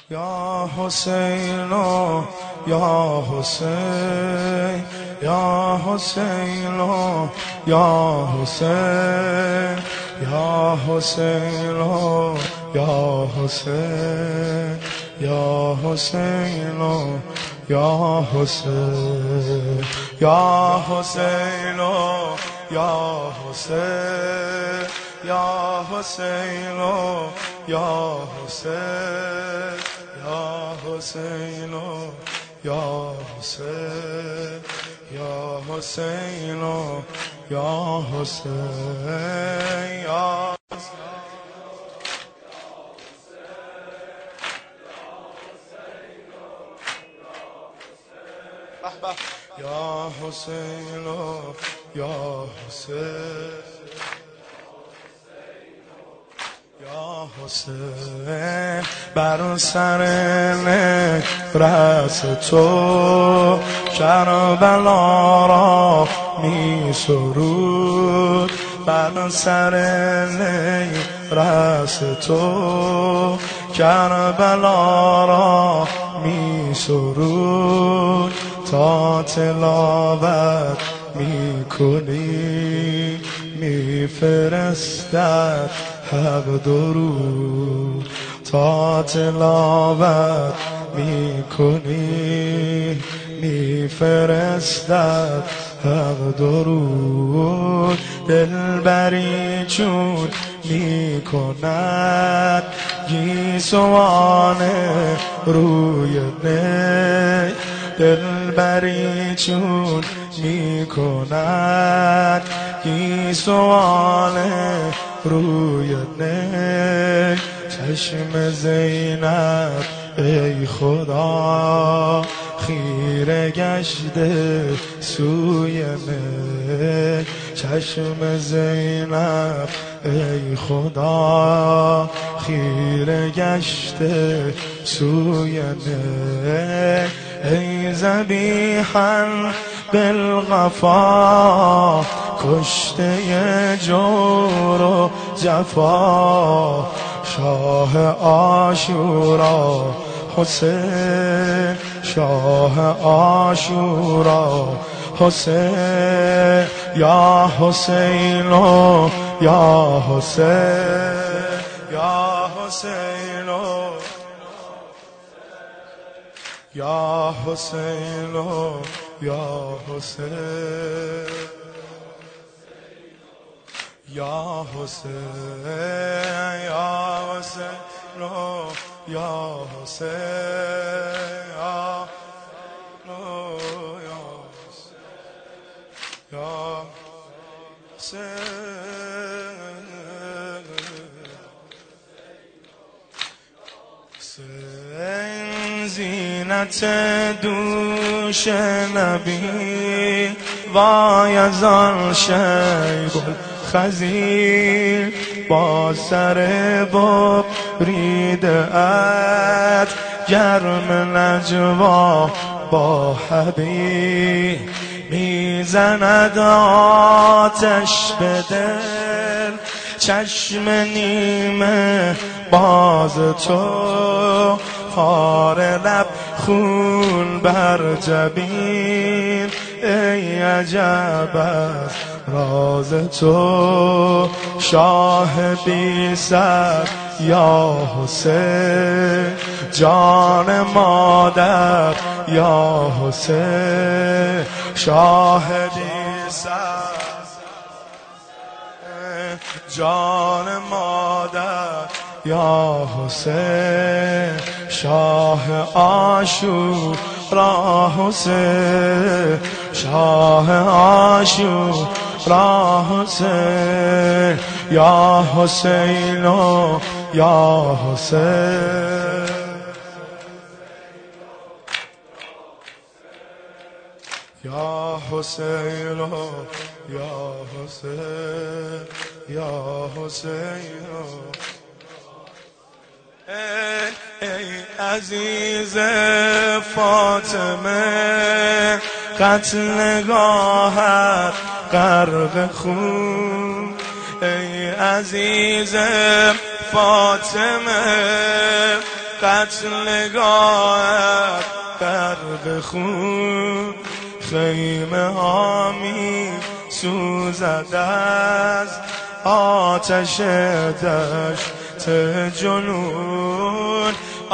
یا حسین یا حسین یا حسین یا حسین یا حسین یا حسین یا حسین یا حسین یا حسین یا حسین یا حسین یا حسین یا حسین یا حسین یا حسین یا حسین یا یا حسین یا حسین یا حسین بر سر رأس تو کربلا را می سرود بر سر رأس تو کربلا را می سرود تا تلاوت می کنی می فرستد حق درود تا تلاوت می کنی می فرستد حق درود دلبری چون می کند گیسوان روی نی دلبری چون می کند گیسوان روی نی چشم زینب ای خدا خیره گشته سوی می چشم زینب ای خدا خیره گشته سوی می ای ذبیحا بالغفا کشته جور و جفا شاه عاشورا حسین شاه عاشورا حسین یا حسین یا حسین یا حسین یا حسین یا حسین یا حسین یا حسین یا حسین یا حسین زینت دوش نبی وای از آن شیب خزیر با سر بریده ات گرم نجوا با حبیب میزند آتش به دل چشم نیمه باز تو خار لب خون بر جبین ای عجب از راز تو شاه بی سر یا حسین جان مادر یا حسین شاه بی سر جان مادر یا حسین شاه عاشورا حسین شاه عاشورا حسین یا حسین یا حسین یا حسین یا حسین یا حسین ای عزیز فاطمه قتلگاهت غرق خون ای عزیز فاطمه قتلگاه غرق خون، خیمه ها می سوزد از آتش دشت جنون.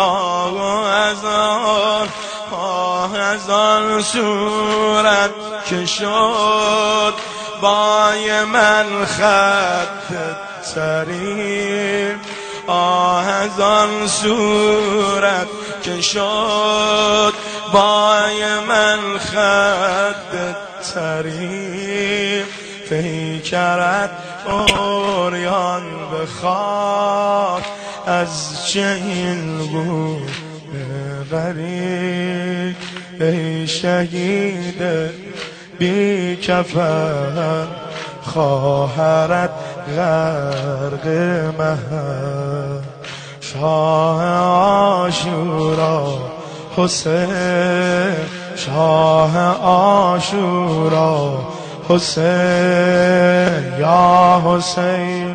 از آن صورت که شد بای من خط ترین، از آن صورت که شد بای من خط ترین. پیکرت اوریان به خاک، از چه این بود غریب. ای شهید بی کفن، خواهرت غرق مهر. شاه عاشورا حسین، شاه عاشورا حسین، یا حسین.